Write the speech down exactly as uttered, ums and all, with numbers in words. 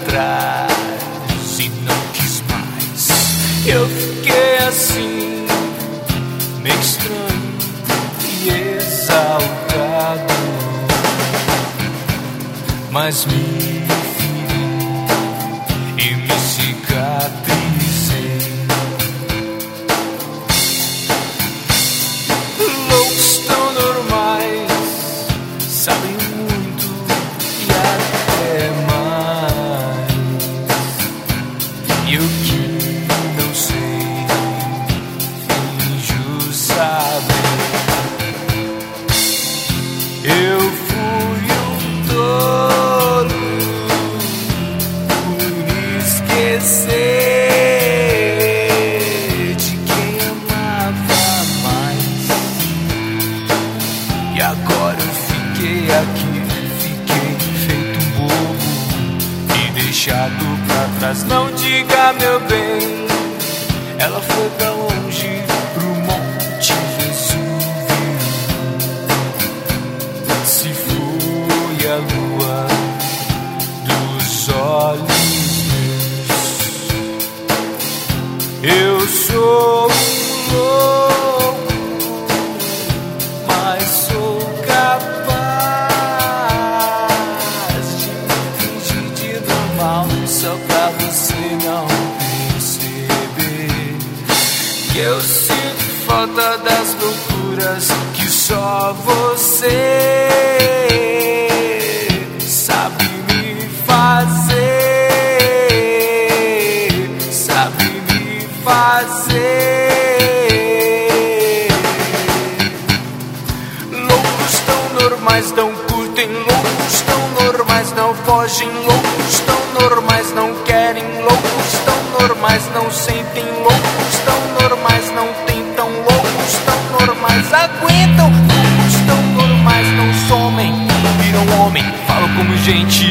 atrás e não quis mais. Eu fiquei assim, meio estranho e exaltado, mas me feri e me cicatrizei. Loucos tão normais sabem muito e até mais, e o que não sei finjo saber. Eu fui um tolo por esquecer de quem amava mais, e agora eu fiquei aqui, fiquei feito um bobo e deixado pra trás. Não diga, meu bem, ela foi pra longe, pro Monte Vesúvio. Se foi a lua dos olhos meus. Eu sou um louco, mas sou capaz de me fingir de normal, só pra você não perceber que eu sinto falta das loucuras que só você sabe me fazer, sabe me fazer. Loucos tão normais não curtem, loucos tão normais não fogem, loucos tão normais não querem, loucos tão normais não sentem, loucos tão normais não tentam, loucos tão normais aguentam, loucos tão normais não somem, viram homem, falam como gente